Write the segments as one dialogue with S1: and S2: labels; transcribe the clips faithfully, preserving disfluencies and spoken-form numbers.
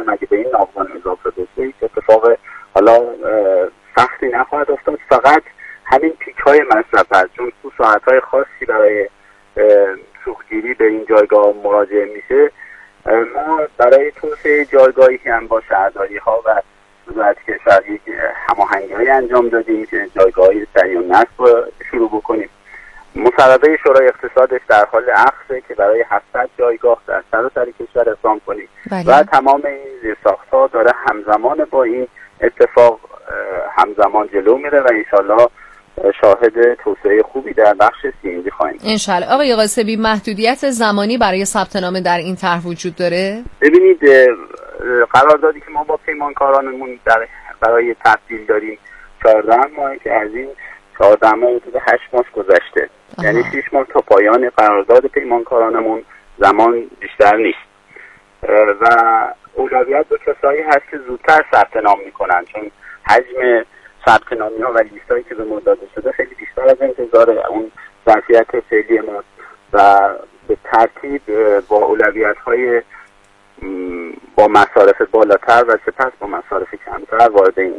S1: میکنیم اگه به این ناوگان اضافه بشه هیچ اتفاق حالا سختی نخواهد افتاد، فقط همین پیک های مصرف هست، چون تو ساعت های خاصی برای سوختگیری به این جایگاه مراجعه میشه. ما برای توسعه جایگاهی که هم با شهرداری ها و وزارت کشور یک هماهنگی های انجام دادیم که جایگاهی سریع و نصب شروع بکنیم. مصوبه شورای اقتصادش در حال اخذه که برای هفتصد جایگاه در سراسر کشور اقدام کنیم و تمام این زیرساخت‌ها داره همزمان با این اتفاق همزمان جلو میره و انشالله شاهد توسعه خوبی در بخش سی ان جی خواهیم.
S2: انشالله. آقای قاسمی، محدودیت زمانی برای ثبت نام در این طرح وجود داره؟
S1: ببینید قراردادی که ما با پیمانکارانمون در برای تبدیل داریم چهارده ماه که از این چهارده ماه حدود هشت ماه گذشته. آها. یعنی شش ماه تا پایان قرارداد پیمانکارانمون زمان بیشتر نیست و اولویت به کسایی هست که زودتر ثبت نام میکنن، چون حجم ثبت نامی ها و لیستایی که به ما داده شده خیلی بیشتر از انتظار اون ظرفیت فعلی ما و به ترتیب با اولویت های با مصارف بالاتر و سپس با مصارف کمتر وارد این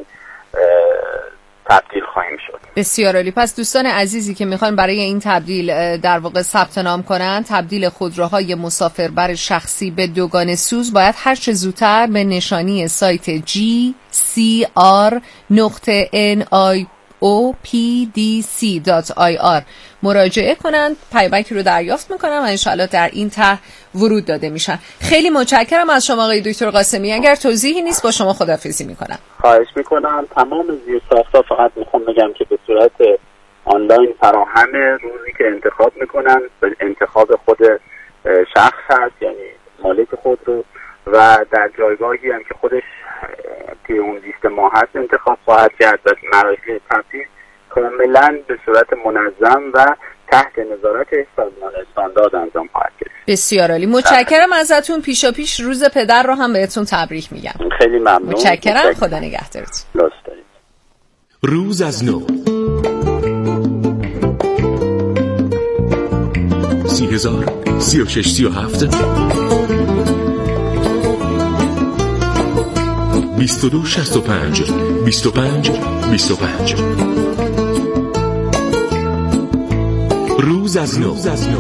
S1: تبدیل خواهیم شد.
S2: بسیار عالی. پس دوستان عزیزی که میخوان برای این تبدیل در واقع ثبت نام کنن، تبدیل خودروهای مسافربر شخصی به دوگانه سوز، باید هر چه زودتر به نشانی سایت جی سی آر نقطه ان آی او پی دی سی دات آی آر مراجعه کنند. پیامک رو دریافت میکنن و انشاءالله در این طرح ورود داده میشن. خیلی متشکرم از شما آقای دکتر قاسمی. اگر توضیحی نیست با شما خداحافظی میکنم.
S1: خواهش میکنم. تمام زیرساخت‌ها فقط میخوام بگم که به صورت آنلاین فراهم، روزی که انتخاب میکنن به انتخاب خود شخص هست، یعنی مالک خود رو، و در جایگاهی هم که خودش که اون لیست ما هست انتخاب خواهد کرد و مراحل تبدیل کاملا به صورت منظم و تحت نظارت سازمان استاندارد انجام خواهد گرفت.
S2: بسیار عالی. متشکرم ازتون. پیشا پیش روز پدر رو هم بهتون تبریک میگم.
S1: خیلی ممنون.
S2: متشکرم. متشکرم. خدا نگهدارتون.
S1: لطف دارید.
S3: روز از نو سی هزار سی و شش سی و هفت بیست و دو شست و پنج بیست و پنج بیست و پنج. روز از نو.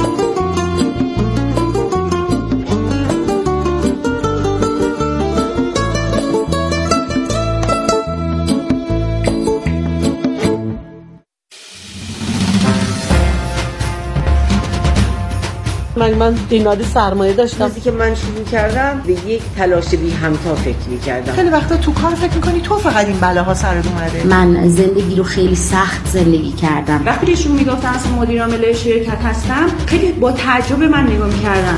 S4: من من دیمادی سرمایه داشتم.
S5: وقتی که من شروع کردم به یک تلاش بی همتا فکر می‌کردم.
S6: خیلی وقتا تو کار فکر می‌کنی تو فقط این بلاها سرت اومده.
S7: من زندگی رو خیلی سخت زندگی کردم.
S8: وقتی ایشون میگفتن اصلا مدیر عامل شرکت هستم، خیلی با تعجب من نگاه می‌کردن.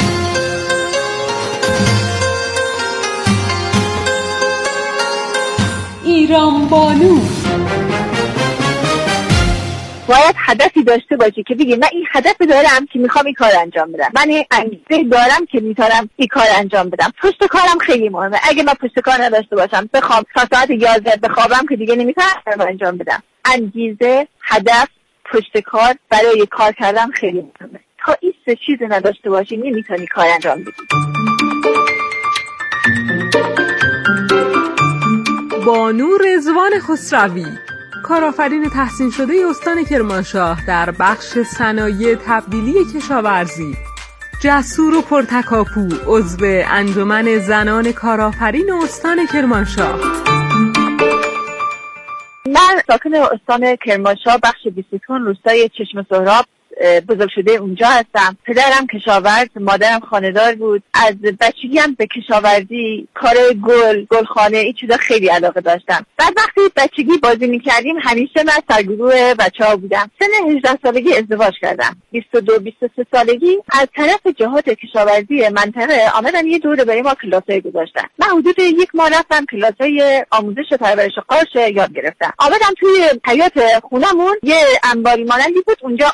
S4: ایران بانو
S9: باید هدفی داشته باشی که بگی من این هدف دارم که میخوام این کار انجام بدم، من این انگیزه دارم که میتونم این کار انجام بدم. پشت کارم خیلی مهمه. اگه من پشت کار نداشته باشم بخوام تا ساعت یازده بخوابم که دیگه نمیتونم انجام بدم. انگیزه، هدف، پشت کار برای کار کردن خیلی مهمه. تا این سه چیز نداشته باشی نمیتونی کار انجام بدی.
S10: بانو رضوان خسروی، کارآفرین تحسین شده استان کرمانشاه در بخش صنایع تبدیلی کشاورزی، جسور و پرتکاپو، عضو انجمن زنان کارآفرین استان کرمانشاه.
S9: من ساکن استان کرمانشاه بخش بیستون روستای چشم سهراب بزرگ شده اونجا هستم. پدرم کشاورز، مادرم خانه‌دار بود. از بچگی هم به کشاورزی، کار گل، گلخانه، این چیزا خیلی علاقه داشتم. بعد وقتی بچگی بازی می‌کردیم همیشه من سرگروه بچه‌ها بودم. سن هجده سالگی ازدواج کردم. بیست و دو بیست و سه سالگی از طرف جهات کشاورزی منطقه آمدن یه دوره برای ما کلاسای گذاشتن. من حدود یک ماه رفتم کلاسای آموزش پرورش قارچ یاد گرفتم. آمدم توی حیاط خونمون یه انباری مانندی بود، اونجا آزمایشی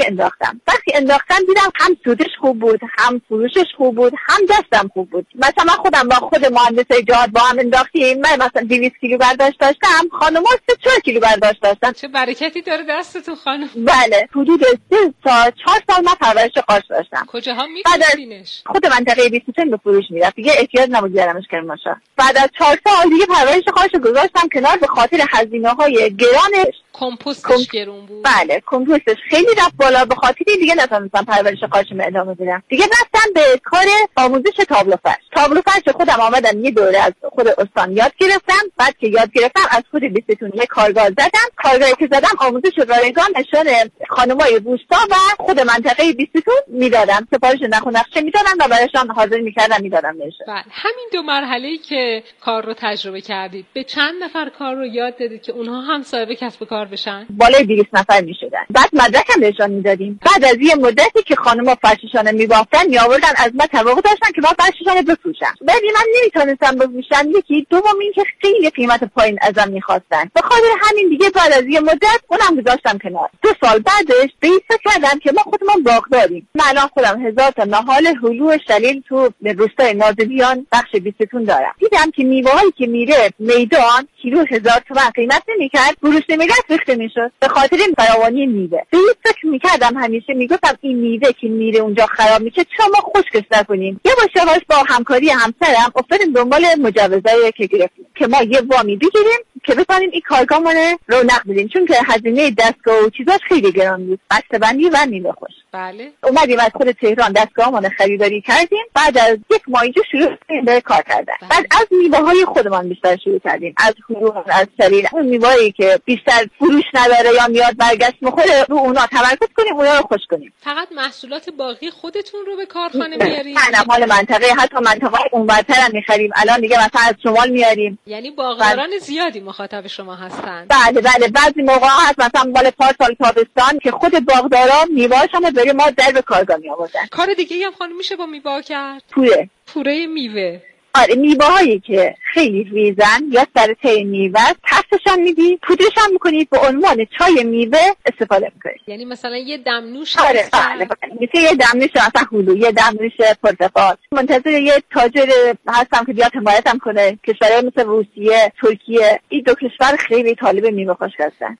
S9: انداختم. وقتی انداختم دیدم هم سودش خوب بود، هم فروشش خوب بود، هم دستم خوب بود. مثلا من خودم با خود مهندس جهاد با هم انداختیم، من مثلا دویست کیلو برداشت داشتم، خانم‌ها سه چهار کیلو برداشت داشتن.
S10: چه برکتی داره دستتون خانم.
S9: بله، حدود سه سال چهار سال من پرورش قارچ داشتم.
S10: کجاها می‌فروشینش؟
S9: خود منطقه بیست و سه به فروش میرفت. دیگه احتیاج نبود بیارمش کرمانشاه. بعد از چهار سال دیگه پرورش قارچ گذاشتم کنار به خاطر هزینه‌های گرانش.
S10: کمپوستش کم... گرون بود.
S9: بله، کمپوستش خیلی رفت بالا، به خاطر دیگه نتونستم پرورش قارچم ادامه بدم. دیگه رفتم به کار آموزش تابلو فرش. تابلو فرش خودم آمدم یه دوره از خود استان یاد گرفتم. بعد که یاد گرفتم از خود بیستون یه کارگاه زدم. کارگاهی که زدم آموزش رایگان نشان خانمای روستا و خود منطقه بیستون میدادم. سفارش نخ و نقشه میدادم و براشون حاضر میکردم میدادم نشه.
S10: بله، همین دو مرحله‌ای که کار رو تجربه کردید، به چند نفر کار رو یاد دادید که اونها هم صاحب کسب و کار بشن؟
S9: بالای دویست نفر میشدن. بعد مدرکم بهشون میدادیم. بعد از یه مدتی که خانم‌ها فرششانه میبافتن میآوردن از من توقع داشتن که من فرششانه بفروشم. ولی من نمیتونستم بفروشم. یکی دوم این که خیلی قیمت پایین ازم میخواستن. به خاطر همین دیگه بعد از یه مدت اونم گذاشتم کنار. دو سال بعدش به این فکر کردم که ما خودمون باغ داریم. من الان خودم هزار تا نهال هلو شلیل تو روستای نازلیان بخش بیستون دارم. دیدم که میوه‌هایی که میره میدان کیلو هزار تومان قیمت نمی‌کرد، فروش نمی‌کرد، ریخته میشد. به خاطر این فراوانی میوه. به این فکر می‌کردم همیشه، میگفتم این میوه که میره اونجا خراب میشه، چرا ما خشکش نکنیم؟ یواش یواش با همکاری همسرم افتادیم دنبال مجوزایی که گرفتیم که ما یه وامی بگیریم که بتونیم این کارگاهمون رو رونق بدیم، چون که هزینه دستگاه و چیزاش خیلی گران بود، بسته‌بندی و میوه خوش.
S10: بله.
S9: اومدیم از خود تهران دستگاهمون خریداری کردیم. بعد از یک ماه اینجا شروع کردیم به کار کردن. بله. بعد از میوه‌های خودمان بیشتر شروع کردیم، از هلو، از شلیل، اون میوه‌ای که بیشتر فروش نداره یا میاد برگشت میخوره، رو اونا تمرکز کنیم، اونا رو خوش کنیم.
S10: فقط محصولات باقی خودتون رو به کارخانه میارید؟
S9: نه، مال منطقه، حتی منطقه اونورتر هم میخریم. الان دیگه مثلا از شمال میاریم.
S10: یعنی باغداران بله. زیادی مخاطب شما هستن؟
S9: بله بله، بعضی موقع هست مثلا مال پارسال تابستان که خود باغدارا میوه‌هاشون برای ما در به کارگاه میآوردن.
S10: کار دیگه هم خانم میشه با میوه کرد؟
S9: پوره.
S10: پوره میوه.
S9: آره، میوه‌هایی که خیلی ریزن یا سر ته میوه تفتشان میدی، پودرشان میکنید، به عنوان چای میوه استفاده میکنید.
S10: یعنی مثلا یه دمنوش
S9: آره بله بله، مثل یه دمنوش مثلا هلو، یه دمنوش پرتقال. منتظر یه تاجر هستم که بیاد حمایتم کنه. کشورهای مثل روسیه، ترکیه، این دو کشور خیلی طالب میوه خشک هستن.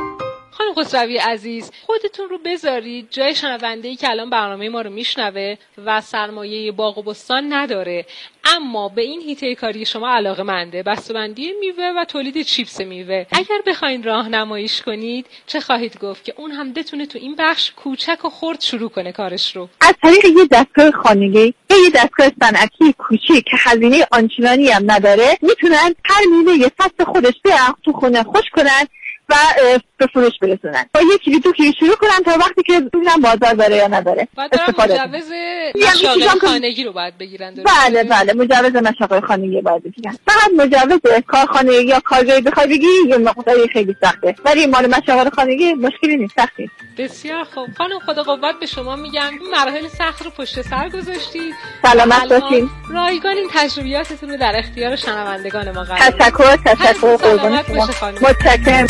S10: خانم خسروی عزیز، خودتون رو بذارید جای شنونده‌ای که الان برنامه ما رو میشنوه و سرمایه باغ و بستان نداره، اما به این حیطه کاری شما علاقه‌منده، بسته‌بندی میوه و تولید چیپس میوه. اگر بخواید راهنماییش کنید چه خواهید گفت که اون هم بتونه تو این بخش کوچک و خرد شروع کنه کارش رو؟
S9: از طریق یه دستگاه خانگی یا یه دستگاه صنعتی کوچیک که هزینه آنچنانی هم نداره، میتونن هر میوه یه فصل خودش بیارن تو خونه خوش کنن و به فروش برسونن. با یک کیلو دو کیلو شروع کنن تا وقتی که ببینن بازار داره یا نداره.
S10: بعد مجوز مشاغل خانگی رو باید بگیرن.
S9: بله بله، مجوز مشاغل خانگی باید بگیرن. فقط مجوز کارخانه یا کارگاهی بخوای بگیری یه مقداری خیلی سخته، ولی مال مشاغل خانگی مشکلی نیست، سختی.
S10: بسیار خوب. خانم خدا قوت به شما میگم، مراحل سخت رو پشت سر گذاشتید.
S9: سلامت باشین.
S10: رایگان این تجربیاتتون رو در اختیار شنوندگان ما قرار
S9: بدید. تشکر تشکر قربان شما. متشکرم.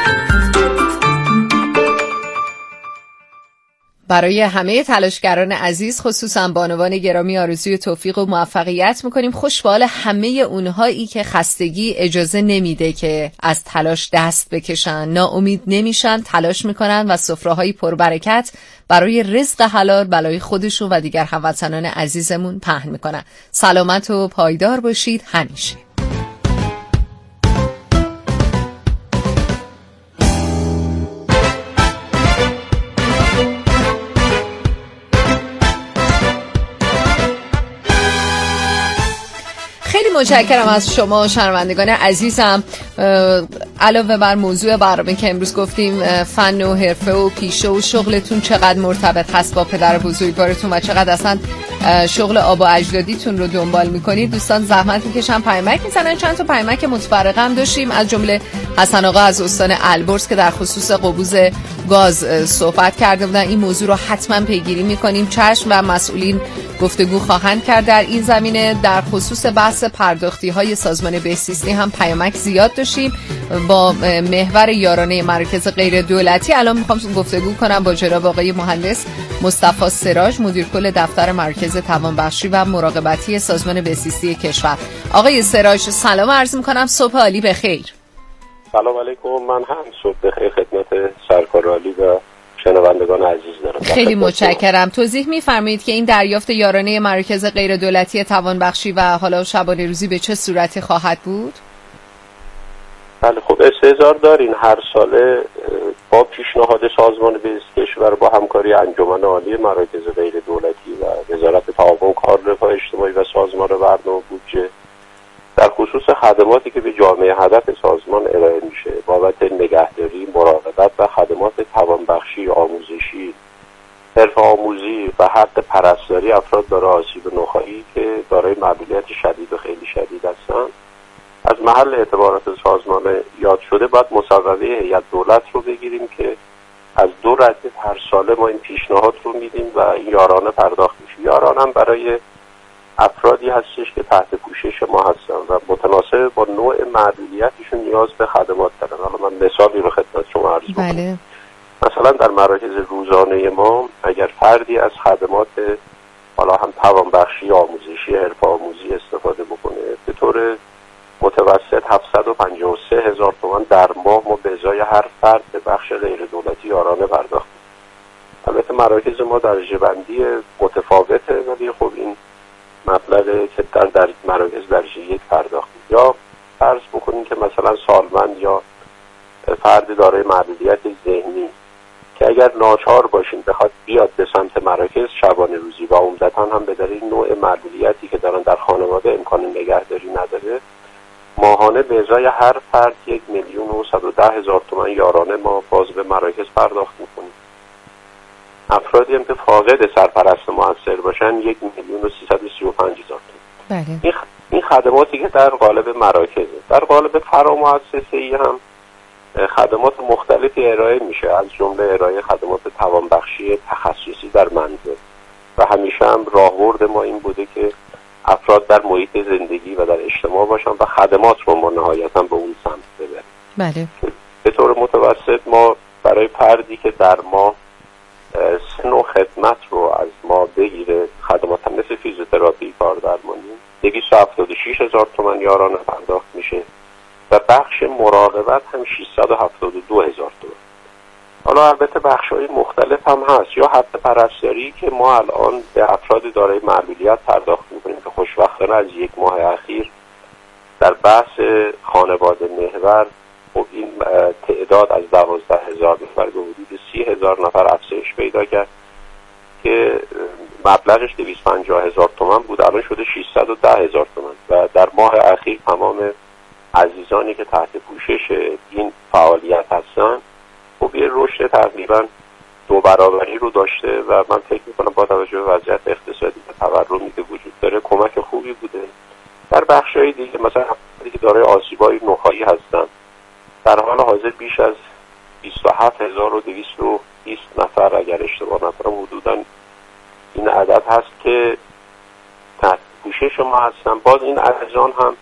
S2: برای همه تلاشگران عزیز، خصوصا بانوان گرامی، آرزوی توفیق و موفقیت میکنیم. خوشبال همه اونهایی که خستگی اجازه نمیده که از تلاش دست بکشن، ناامید نمیشن، تلاش میکنن و سفره‌های پربرکت برای رزق حلال برای خودشون و دیگر هموطنان عزیزمون پهن میکنن. سلامت و پایدار باشید همیشه. متشکرم از شما شنوندگان عزیزم. علاوه بر موضوع برنامه که امروز گفتیم، فن و حرفه و پیشه و شغلتون چقدر مرتبط هست با پدر بزرگوارتون و چقدر اصلا شغل آبا اجدادیتون رو دنبال میکنید، دوستان زحمت میکشن، پیامک میزنن. چند تا پیامک متفرقه هم داشتیم، از جمله حسن آقا از استان البرز که در خصوص قبوز گاز صحبت کرده بودن. این موضوع رو حتما پیگیری میکنیم، چشم و مسئولین گفتگو خواهند کرد در این زمینه. در خصوص بحث پرداختی های سازمان بهزیستی هم پیامک زیاد داشتیم. باشیم با محور یارانه مراکز غیر دولتی. الان میخوام گفتگو کنم با جناب آقای مهندس مصطفی سراج، مدیر کل دفتر مرکز توانبخشی و مراقبتی سازمان بهزیستی کشور. آقای سراج سلام عرض میکنم، صبح عالی بخیر.
S11: سلام علیکم، من هم صبح بخیر خدمت سرکار عالی و شنوندگان عزیز دارم.
S2: خیلی متشکرم. توضیح می‌فرمایید که این دریافت یارانه مرکز غیر دولتی توانبخشی و حالا شبانه روزی به چه صورتی خواهد بود؟
S11: بله خب استحضار دارین هر ساله با پیشنهاد سازمان بهزیستی کشور با همکاری انجمن عالی مراکز غیر دولتی و وزارت تعاون کار رفاه اجتماعی و سازمان برنامه بودجه در خصوص خدماتی که به جامعه هدف سازمان ارائه میشه بابت نگهداری، مراقبت و خدمات توانبخشی، آموزشی، حرفه آموزی و حق پرستاری افراد دارای آسیب نخاعی که دارای معلولیت شدید و خیلی شدید هستند، از محل اعتبارات سازمان یاد شده باید مصوبه هیئت دولت رو بگیریم که از دو ردیف هر ساله ما این پیشنهاد رو میدیم و این یارانه پرداخت میشه. یارانه هم برای افرادی هستش که تحت پوشش ما هستن و متناسب با نوع معلولیتشون نیاز به خدمات دارن. حالا من مثالی رو خدمت شما عرض کنم.
S2: بله.
S11: مثلا در مراکز روزانه ما اگر فردی از خدمات حالا هم توانبخشی، آموزشی، حرفه آموزی استفاده بکنه به طور متوسط هفتصد و پنجاه و سه هزار تومان در ماه ما به ازای هر فرد به بخش غیر دولتی یارانه پرداخت. البته مراکز ما درجه بندی متفاوته ولی خب این مبلغ که در, در مراکز درجه یک پرداخت. یا فرض بکنیم که مثلا سالمند یا فرد دارای معلولیت ذهنی که اگر ناچار باشین بخواد بیاد به سمت مراکز شبانه روزی و عمدتاً هم به دلیل نوع معلولیتی که دارن در خانواده امکان نگهداری نداره، ماهانه به ازای هر فرد یک میلیون و صد و ده هزار تومان یارانه ما باز به مراکز پرداخت میکنیم. افرادی هم که فاقد سرپرست موثر باشن یک میلیون و سیصد و سی و پنج هزار تومان.
S2: بله.
S11: این, خ... این خدماتی که در قالب مراکزه. در قالب فرامؤسسه‌ای هم خدمات مختلفی ارائه میشه، از جمله ارائه خدمات توانبخشی تخصصی در منزل و همیشه هم راهبرد ما این بوده که افراد در محیط زندگی و در اجتماع باشن و خدمات رو ما نهایتاً به اون سمت ببریم.
S2: بله.
S11: به طور متوسط ما برای فردی که در ما سن و خدمت رو از ما بگیره، خدمات هم مثل فیزیوتراپی، کار درمانی، دویست و هفتاد و شش هزار تومان یارانه پرداخت میشه و بخش مراقبت هم ششصد و هفتاد و دو هزار تومان. حالا البته بخش‌های مختلف هم هست، یا حق پرستاری که ما الان به افراد دارای معلولیت پرداخت می‌کنیم که خوشبختانه از یک ماه اخیر در بحث خانواده محور خب این تعداد از دوازده هزار نفر به حدود سی هزار نفر افزایش پیدا کرد که مبلغش دویست و پنجاه هزار تومان بود، الان شده ششصد و ده هزار تومان و در ماه اخیر تمام عزیزانی که تحت پوشش این فعالیت هستن خب یه رشد تقریبا دو برابری رو داشته و من فکر میکنم با توجه به وضعیت اقتصادی و تورمی که وجود داره کمک خوبی بوده. در بخش‌های دیگه مثلا افرادی که دارای آسیب‌های نخاعی هستن در حال حاضر بیش از بیست و هفت هزار و دویست و بیست نفر اگر اشتباه نکنم حدوداً این عدد هست که تحت پوشش ما هستن. باز این عزیزان هم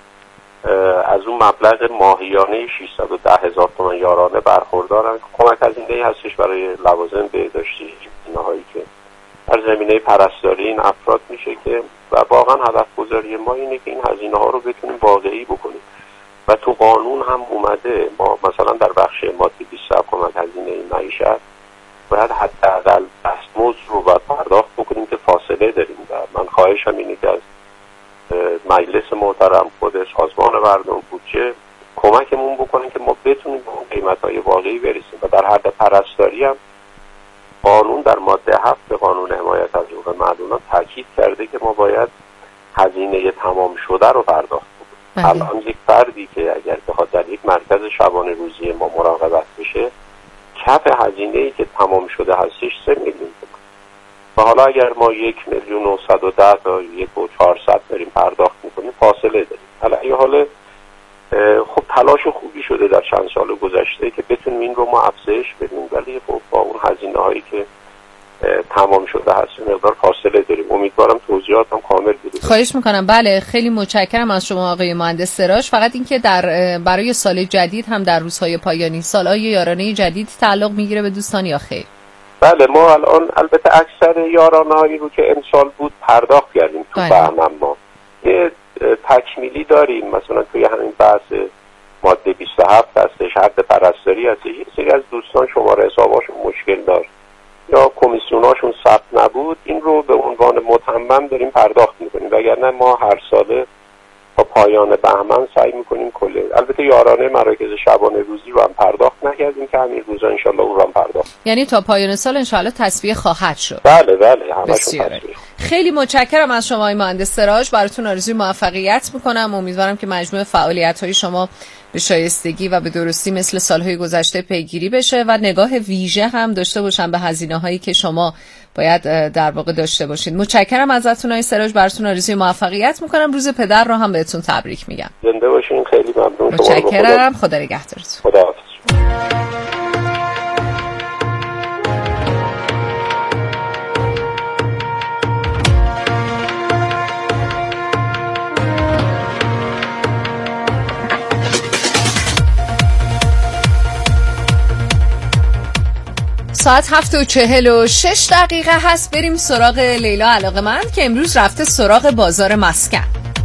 S11: از اون مبلغ ماهیانه ششصد و ده هزار تومان یارانه برخوردارن. کمک هزینه‌ای هستش برای لوازم بهداشتی اینهایی که در زمینه پرستاری این افراد میشه که و واقعا هدف گذاری ما اینه که این هزینه ها رو بتونیم واقعی بکنیم و تو قانون هم اومده ما مثلا در بخش ماده بیست کمک هزینه معیشت باید حداقل دستمزد رو باید پرداخت بکنیم که فاصله داریم و من خواهشم اینه که از مجلس محترم خود سازمان برنامه بودجه کمکمون بکنن که ما بتونیم به اون قیمت‌های واقعی برسیم و در حد پرستاری هم قانون در ماده هفت قانون حمایت از حقوق معلولان تاکید کرده که ما باید هزینه تمام شده رو پرداخت بکنیم. الان یک فردی که اگر بخواد در یک مرکز شبانه روزی ما مراقبت بشه کف هزینه‌ای که تمام شده هستش سه میلیون تومان و حالا اگر ما یک میلیون و صد و ده تا یک و چهارصد داریم پرداخت میکنیم فاصله داریم. حالا این حال خب تلاش خوبی شده در چند سال گذشته که بتونیم این رو ما افزایش بدیم ولی خب با اون هزینه هایی که تمام شده هست مقدار فاصله داریم. امیدوارم توضیحاتم کامل بوده.
S2: خواهش میکنم. بله خیلی متشکرم از شما آقای مهندس سراج. فقط اینکه در برای سال جدید هم در روزهای پایانی سال آیا یارانه جدید تعلق میگیره به دوستان یا خیر؟
S11: بله ما الان البته اکثر یارانه‌هایی رو که امسال بود پرداخت کردیم تو بهمن. ما یه تکمیلی داریم، مثلا توی همین بحث ماده بیست و هفت هستش، حد پرستاری هستش. یه سری از دوستان شماره حساباشون مشکل دار یا کمیسیوناشون ثبت نبود، این رو به عنوان متمم داریم پرداخت میکنیم، وگرنه ما هر ساله تا پایان بهمن سعی میکنیم کله. البته یارانه مراکز شبانه روزی رو هم پرداخت نکردیم که همین روزا انشالله اون رو هم پرداخت،
S2: یعنی تا پایان سال انشالله تصفیه خواهد شد.
S11: بله بله همشون تصفیه.
S2: خیلی متشکرم از شما آقای مهندس سراج، براتون آرزوی موفقیت میکنم. امیدوارم که مجموع فعالیت‌های شما به شایستگی و به درستی مثل سالهای گذشته پیگیری بشه و نگاه ویژه هم داشته باشن به هزینه‌هایی که شما باید در واقع داشته باشید. متشکرم ازتون آقای سراج، براتون آرزوی موفقیت میکنم. روز پدر رو هم بهتون تبریک میگم.
S11: زنده باشین. خیلی ممنون.
S2: متشکرم. خدا نگهدارتون.
S11: خداحافظ.
S2: ساعت هفت و چهل و شش دقیقه هست. بریم سراغ لیلا علاقه‌مند که امروز رفته سراغ بازار مسکن.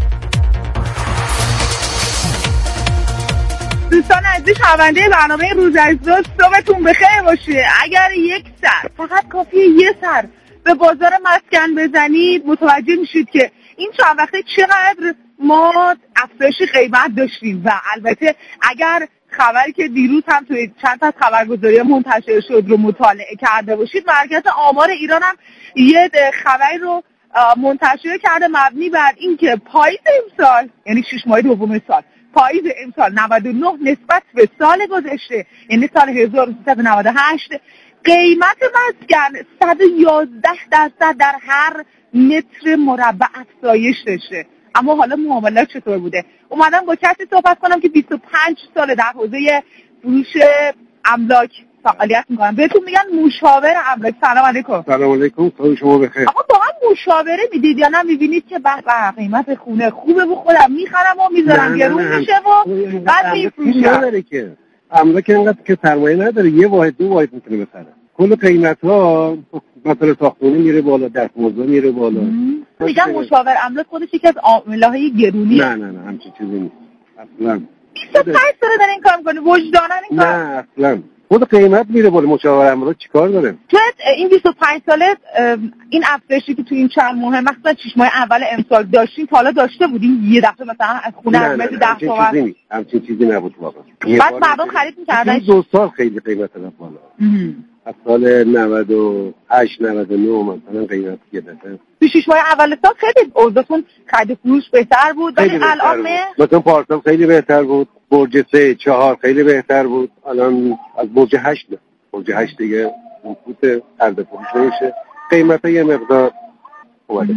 S9: دوستان عزیز شنونده برنامه روز از دوست، صبحتون بخیر باشه. اگر یک سر، فقط کافیه یه سر به بازار مسکن بزنید متوجه میشید که این چند وقته چقدر ما افزایش قیمت داشتیم. و البته اگر خبری که دیروز هم توی چند تا خبرگزاری منتشر شد رو مطالعه کرده باشید، مرکز آمار ایران هم یه خبری رو منتشر کرده مبنی بر اینکه پاییز امسال، یعنی شش ماه دوم سال، پاییز امسال نود و نه نسبت به سال گذشته یعنی سال هزار و سیصد و نود و هشت قیمت مسکن صد و یازده درصد در هر متر مربع افزایش داشته. اما حالا معاملات چطور بوده؟ اومدم با کسی صحبت کنم که بیست و پنج سال در حوزه فروش املاک فعالیت میکنم. بهتون میگن مشاور املاک. سلام علیکم.
S12: سلام علیکم. صبح شما بخیر.
S9: آقا واقعا مشاوره میدید یا نه میبینید که به به قیمت خونه خوبه و خودم میخرم و میذارم گرون میشه و بعد میفروشم؟
S12: که املاک اینقدر که سرمایه نداره، یه واحد دو واحد میتونه بخره. کل قیمت ها مثلا ساختمون میره بالا، دستمزد میره بالا.
S9: میگم مشاور املاک خودش یکی از عامل‌های گرونی.
S12: نه نه نه همچین چیزی نیست اصلا.
S9: بیست و پنج سال داره این کار میکنه، وجدانن این کار؟
S12: نه اصلا. خود قیمت میره بالا، مشاور املاک چیکار داره؟
S9: تو این بیست و پنج ساله این افزایشی که تو این چند ماه مثلا شش ماه اول امسال داشتین تا حالا داشته بودین یه دفعه مثلا از خونه از متر ده تومن؟
S12: چیزی نیست، همچین چیزی نبود واقعا.
S9: بعد مردم خرید می‌کردن.
S12: دو سال خیلی قیمت رفت بالا. از سال نود و هشت نود و نه مثلا قیمت یه دفعه
S9: تو شش ماه اول سال خیلی اوضاعتون خرید فروش بهتر بود، ولی الان
S12: مثلا پارسال خیلی بهتر بود، برج سه چهار خیلی بهتر بود، الان از برج هشت نه برج هشت دیگه فوت عرض فروش نمیشه، قیمت یه مقدار اومده.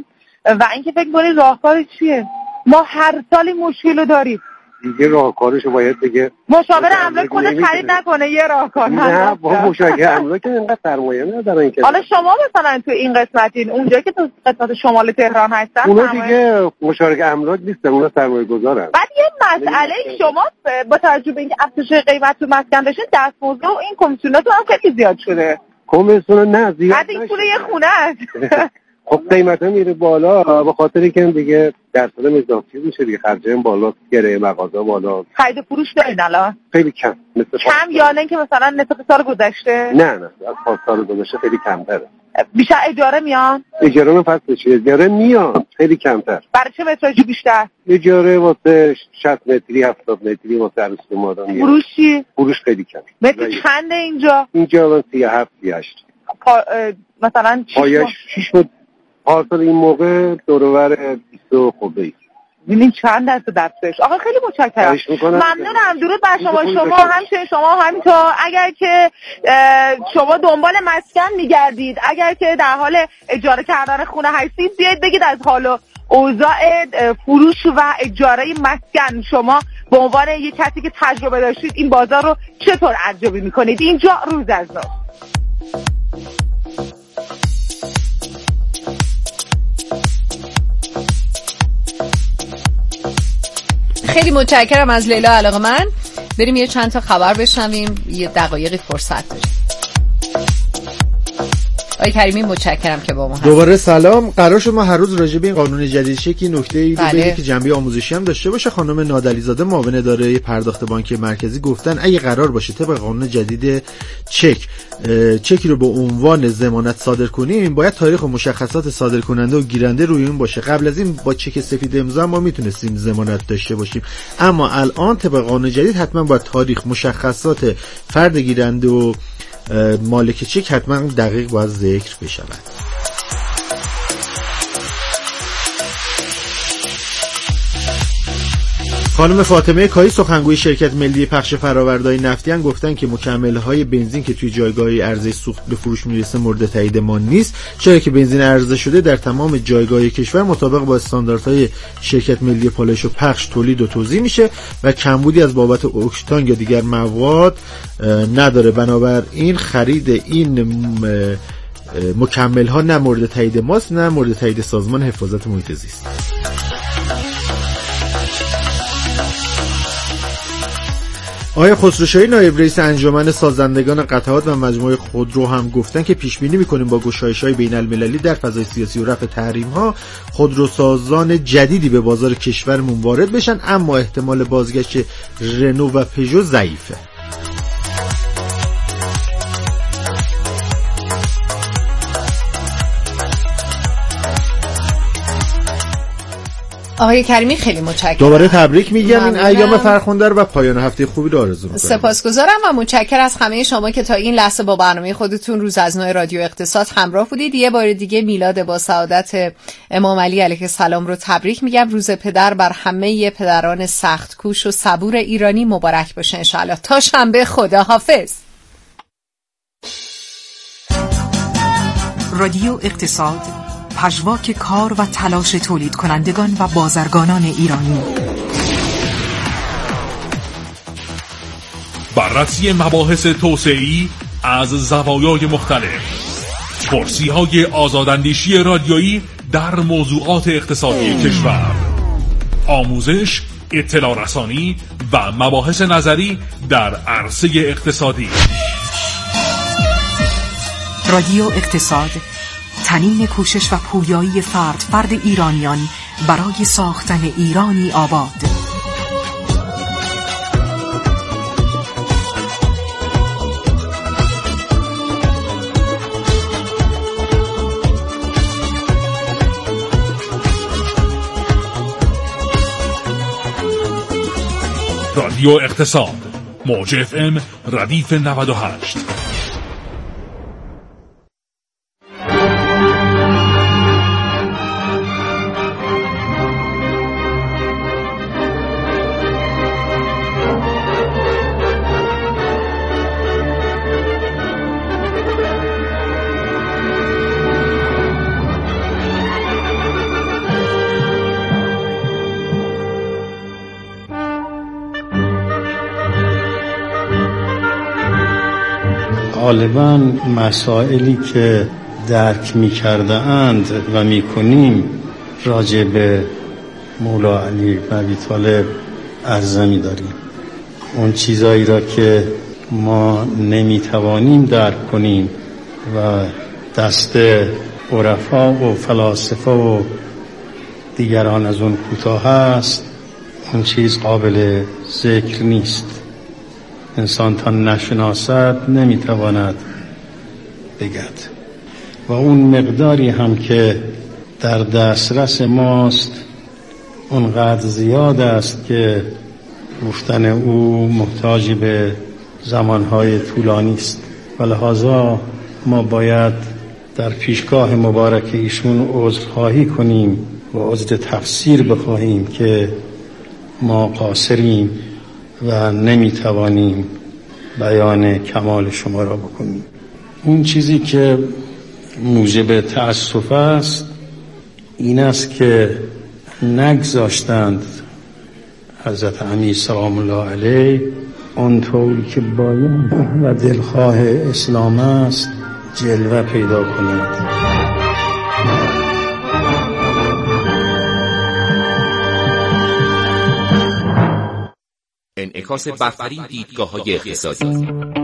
S9: و اینکه فکر کنید راهکار چیه؟ ما هر سال این مشکل رو داریم
S12: دیگه. راهکارشو باید بگه
S9: مشاور املاک خودش خرید نکنه، یه راهکار
S12: نه با مشاور املاک اینقدر سرمایه ندارن که.
S9: حالا شما مثلا تو این قسمتین، اونجایی که تو قسمت شمال تهران هستن
S12: اونا دیگه مشاور املاک نیستن، اونا سرمایه گذارن.
S9: بعد یه مسئله شما با توجه به اینکه افزایش قیمت تو مسکن داشتین، دستمزد و این کمیسیوناتون هم خیلی زیاد شده.
S12: کمیسیون نه زیاد
S9: بعد این پول یه خونه است.
S12: خب قیمت ها میره بالا به خاطر اینکه دیگه درصد اضافه میشه دیگه، خرجه بالا، گره مغازه بالا.
S9: خرید فروش دارین الان؟
S12: خیلی کم. مثل
S9: کم یا نه که مثلا نصف سال گذشته؟
S12: نه نه از سال گذشته خیلی کمتره.
S9: بیشتر اجاره میان؟
S12: اجاره من فصل چیه؟ اجاره میان خیلی کمتر.
S9: برای چه متراژی بیشتر؟
S12: اجاره واسه شصت متری هفتاد متری واسه عروس مادام.
S9: فروش چی؟
S12: فروش خیلی کم.
S9: متر چنده اینجا؟
S12: اینجا من سی و هفت سی و هشت.
S9: پا... مثلا
S12: شش ماه پارسال این موقع دورور بیست خورده ای.
S9: ببین چند درصد افزایش. آقا خیلی متشکرم. ممنونم. درود بر شما. شما همچنین شما همینطور. اگر که شما دنبال مسکن میگردید، اگر که در حال اجاره کردن خونه هستید، بیاید بگید از حال و اوضاع فروش و اجاره مسکن شما به عنوان یک کسی که تجربه داشتید این بازار رو چطور ارزیابی میکنید. اینجا روز از نو.
S2: خیلی متشکرم از لیلا علاقه‌مند. بریم یه چند تا خبر بشنویم، یه دقایقی فرصت داریم. آقای کریمی متشکرم که با ما هستید.
S13: دوباره سلام. قرار شد ما هر روز راجع به این قانون جدید شکی نکته‌ای رو
S2: بله.
S13: بگیم که جنبه آموزشی هم داشته باشه. خانم نادعلی‌زاده معاون اداره پرداخت بانک مرکزی گفتن اگه قرار باشه طبق قانون جدید چک چکی رو به عنوان ضمانت صادر کنیم، باید تاریخ و مشخصات صادر کننده و گیرنده روی اون باشه. قبل از این با چک سفید امضا ما میتونستیم ضمانت داشته باشیم، اما الان طبق قانون جدید حتما باید تاریخ، مشخصات فرد گیرنده و مالک چک حتما دقیق باید ذکر بشود. خانم فاطمه کایی سخنگوی شرکت ملی پخش فرآورده‌های نفتیان گفتن که مکمل‌های بنزین که توی جایگاه عرضه سوخت به فروش میرسه مورد تایید ما نیست، چرا که بنزین عرضه شده در تمام جایگاه کشور مطابق با استانداردهای شرکت ملی پالایش و پخش تولید و توزیع میشه و کمبودی از بابت اکتان یا دیگر مواد نداره. بنابراین خرید این مکمل‌ها نه مورد تایید ماست نه مورد تایید سازمان حفاظت محیط زیست. آقای خسروشاهی نایب رئیس انجمن سازندگان قطعات و مجموعه خودرو هم گفتن که پیش بینی می‌کنیم با گشایش‌های بین‌المللی در فضای سیاسی و رفع تحریم‌ها خودروسازان جدیدی به بازار کشورمون وارد بشن، اما احتمال بازگشت رنو و پژو ضعیفه.
S2: آقای کریمی خیلی متشکرم.
S13: دوباره تبریک میگم این ایام فرخنده و پایان هفته خوبی رو آرزو می‌کنم.
S2: سپاسگزارم و متشکرم از همه شما که تا این لحظه با برنامه خودتون روز از نو رادیو اقتصاد همراه بودید. یه بار دیگه میلاد با سعادت امام علی علیه السلام رو تبریک میگم. روز پدر بر همه پدران سخت کوش و صبور ایرانی مبارک باشه ان شاء الله. تا شنبه، خداحافظ.
S14: رادیو اقتصاد، پژواک کار و تلاش تولید کنندگان و بازرگانان ایرانی.
S3: بررسی مباحث توسعه‌ای از زوایای مختلف، کرسی‌های آزاداندیشی رادیویی در موضوعات اقتصادی کشور، آموزش، اطلاع رسانی و مباحث نظری در عرصه اقتصادی.
S14: رادیو اقتصاد، تنین کوشش و پویایی فرد فرد ایرانیان برای ساختن ایرانی آباد.
S3: رادیو اقتصاد، موج اف ام ردیف نود و هشت.
S15: غالباً مسائلی که درک می کرده اند و می کنیم راجع به مولا علی و ابی طالب عرضه می داریم. اون چیزایی را که ما نمی توانیم درک کنیم و دست عرفا و فلاسفه و دیگران از اون کوتاه است، اون چیز قابل ذکر نیست. انسان تا نشناسد نمیتواند بگد و اون مقداری هم که در دسترس ماست اونقدر زیاد است که گفتن او محتاج به زمانهای طولانی است و لحاظا ما باید در پیشگاه مبارک ایشون عذرخواهی کنیم و عذر تفسیر بخواهیم که ما قاصریم و نمیتوانیم بیان کمال شما را بکنیم. اون چیزی که موجب تأسف است این است که نگذاشتند حضرت امیر سلام الله علیه آنطوری که باید و دلخواه اسلام است جلوه پیدا کنند.
S16: انعکاس برترین دیدگاه‌های اقتصادی.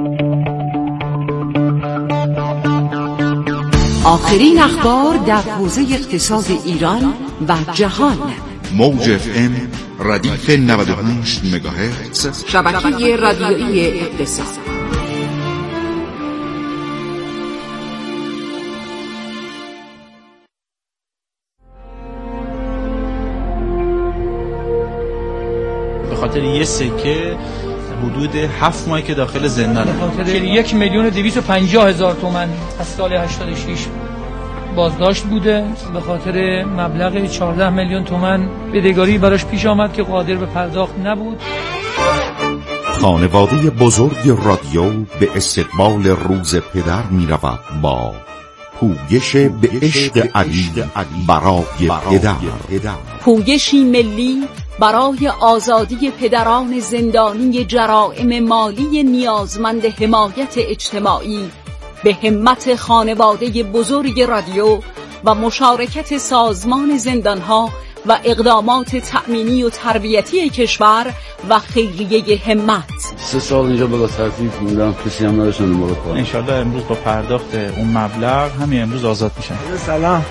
S14: آخرین اخبار در حوزه اقتصاد ایران و جهان.
S17: موج اف ام ردیف نود و هشت مگاهرتز،
S14: شبکه رادیویی اقتصاد.
S18: به خاطر یه سکه حدود هفت ماهی که داخل زندانه.
S19: به خاطر یک میلیون و دویست و پنجاه هزار تومان از سال هشتاد و شش بازداشت بوده. به خاطر مبلغ چهارده میلیون تومان بدهکاری براش پیش آمد که قادر به پرداخت نبود.
S17: خانواده بزرگ رادیو به استقبال روز پدر می رود با پویش به عشق علی برای پدر.
S14: پویشی ملی برای آزادی پدران زندانی جرائم مالی نیازمند حمایت اجتماعی به همت خانواده بزرگ رادیو و مشارکت سازمان زندانها و اقدامات تأمینی و تربیتی کشور و خیریه همت.
S20: سه سال اینجا بلا ترتیب موندم، کسی هم نداشتن ما رو کار.
S18: انشالله امروز با پرداخت اون مبلغ همین امروز آزاد میشن.
S21: سلام،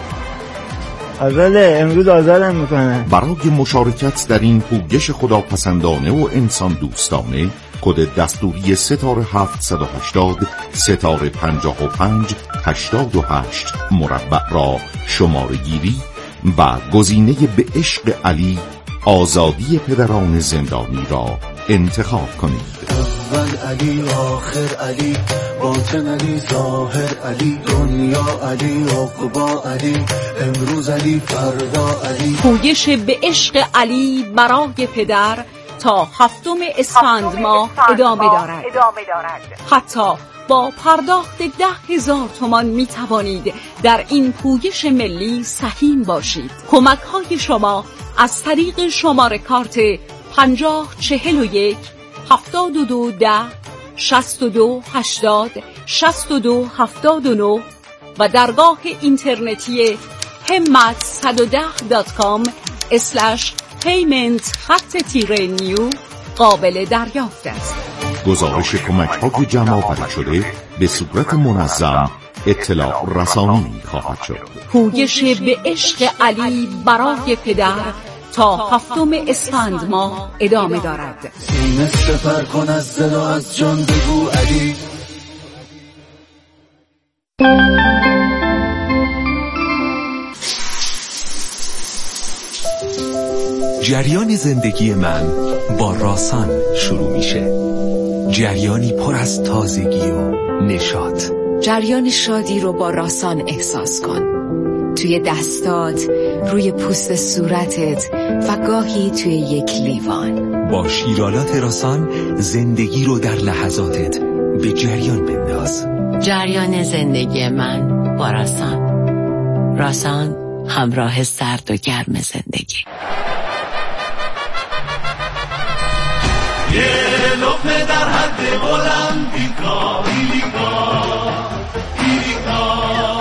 S21: آزاده، امروز آزادم میکنن.
S17: برای مشارکت در این پویش خداپسندانه و انسان دوستانه کد دستوری ستاره هفتصد و هشتاد ستاره پنجاه و پنج هشتاد و هشت مربع را شماره گیری و گزینه به عشق علی آزادی پدران زندانی را انتخاب کنید.
S22: اول علی، آخر علی، باطن علی، ظاهر علی، دنیا علی، عقبا علی، امروز علی، فردا علی.
S14: پویش به عشق علی برای پدر تا هفتم اسفند ماه ادامه دارد. حتی با پرداخت ده هزار تومان می توانید در این پویش ملی سهیم باشید. کمک های شما از طریق شماره کارت پنجاه چهل و یک هفتاد و دو ده شصت و دو هشتاد شصت و دو هفتاد و نه و درگاه اینترنتی همت صد و ده دات کام اسلش پیمنت خط تیره نیو قابل دریافت است.
S17: گزارش کمک های جمع شده به صورت منظم اطلاع رسانی خواهد شد.
S14: پویش به عشق علی برای پدر تا هفتم اسفند ماه ادامه دارد.
S22: سینه سپر کن از دل و از جان بگو علی.
S23: جریان زندگی من با راسان شروع میشه. جریانی پر از تازگی و نشاط.
S24: جریان شادی رو با راسان احساس کن. توی دستات، روی پوست صورتت و گاهی توی یک لیوان.
S23: با شیرالات راسان زندگی رو در لحظاتت به جریان بنداز.
S24: جریان زندگی من با راسان. راسان همراه سرد و گرم زندگی.
S22: یه لقمه در حد المپیکا ایلیکا ایلیکا،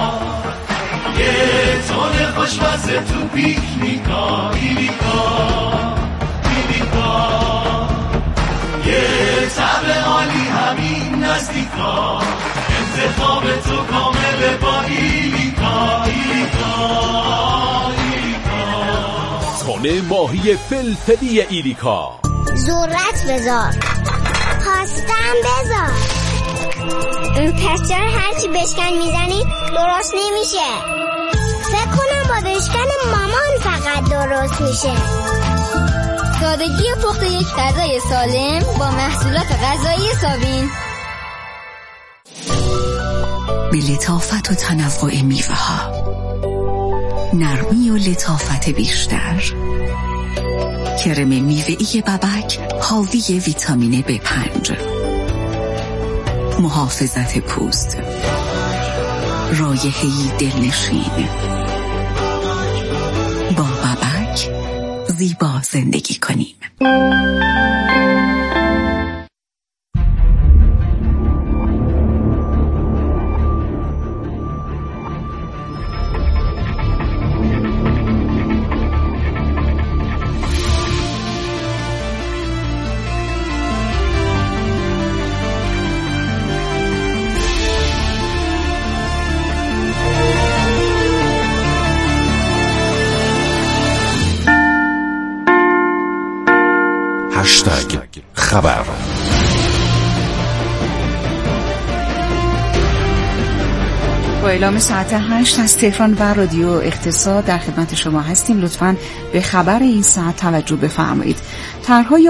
S22: یه تون خوشمزه تو پیکنیکا ایلیکا ایلیکا، یه طعم عالی همین نزدیکا، انتخاب تو کامل با ایلیکا ایلیکا ایلیکا.
S3: تون ماهی فلفلی ایلیکا.
S25: ذرت بذار، پاستم بذار. پس چرا هرچی بشکن میزنی درست نمیشه؟ فکر کنم با بشکن مامان فقط درست میشه. سادگی پخت یک غذای سالم با محصولات غذایی سابین.
S14: به لطافت و تنوع میوه ها، نرمی و لطافت بیشتر. کرم میوه‌ای ببک حاوی ویتامین بی پنج، محافظت پوست، رایحه‌ای دلنشین. با ببک زیبا زندگی کنیم.
S23: هشتگ خبر.
S1: با اعلام ساعت هشت از تهران و رادیو اقتصاد در خدمت شما هستیم. لطفاً به خبر این ساعت توجه بفرمایید. طرحهای